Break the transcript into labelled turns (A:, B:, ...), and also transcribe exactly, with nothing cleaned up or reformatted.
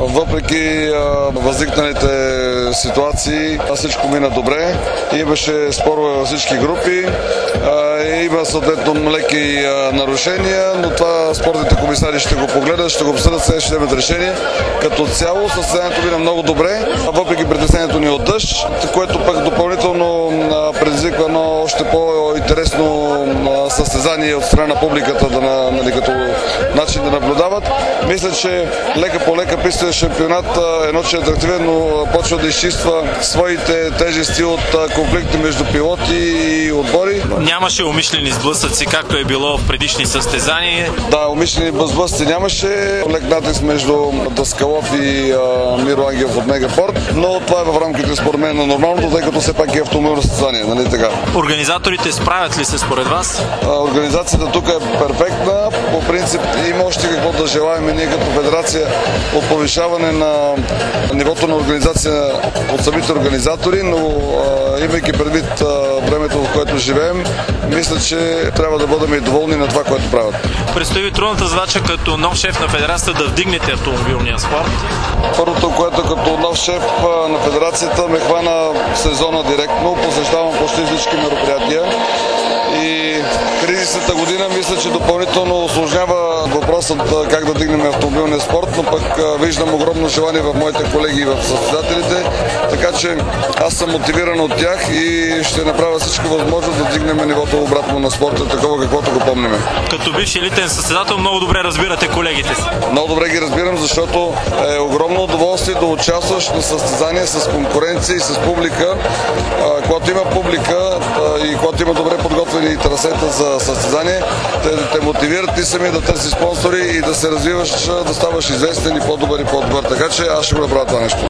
A: Въпреки възникналите ситуации, всичко мина добре. Имаше спорове във всички групи. Има съответно леки нарушения, но това спортните комисари ще го погледат, ще го обсъдят, сега ще вземат решение. Като цяло състезанието мина много добре, въпреки притеснението ни от дъжд, което пък допълнително предизвиква едно още по-интересно състезание от страна на публиката, да, нали, като начин да наблюдават. Мисля, че лека по лека пистовия шампионат, едно, че е атрактивен, но почва да изчиства своите тежести от конфликти между пилоти и отбори.
B: Нямаше умишлени сблъсъци, както е било в предишни състезания?
A: Да, умишлени сблъсъци нямаше. Лек натиск между Даскалов и а, Миро Ангелов от Мегаспорт, но това е в рамките според мен на нормалното, тъй като все пак е автомобилно състезание, нали така?
B: Организаторите справят ли се според вас?
A: А, организацията тук е перфектна. По принцип има още какво да желаем ние като федерация от повишаване на нивото на организация от самите организатори, но а, имайки предвид а, времето, в което живеем, мисля, че трябва да бъдем и доволни на това, което правят.
B: Предстои трудната задача като нов шеф на федерацията да вдигнете автомобилния спорт?
A: Първото, което като нов шеф на федерацията ме хвана сезона директно, посещавам почти всички мероприятия и кризисната година мисля, че допълнително усложнява въпросът как да дигнем автомобилния спорт, но пък виждам огромно желание в моите колеги и в състезателите, така че аз съм мотивиран от тях и ще направя всичко възможно да дигнем нивото обратно на спорта, такова каквото го помним.
B: Като бивш елитен състезател много добре разбирате колегите си.
A: Много добре ги разбирам, защото е огромно удоволствие да участваш на състезания с конкуренция и с публика. Когато има публика и когато има добре подготвени трасета за състезание, те те мотивират ти сами да търси спонсори и да се развиваш, да ставаш известен и по-добър и по-добър. Така че аз ще го направя това нещо.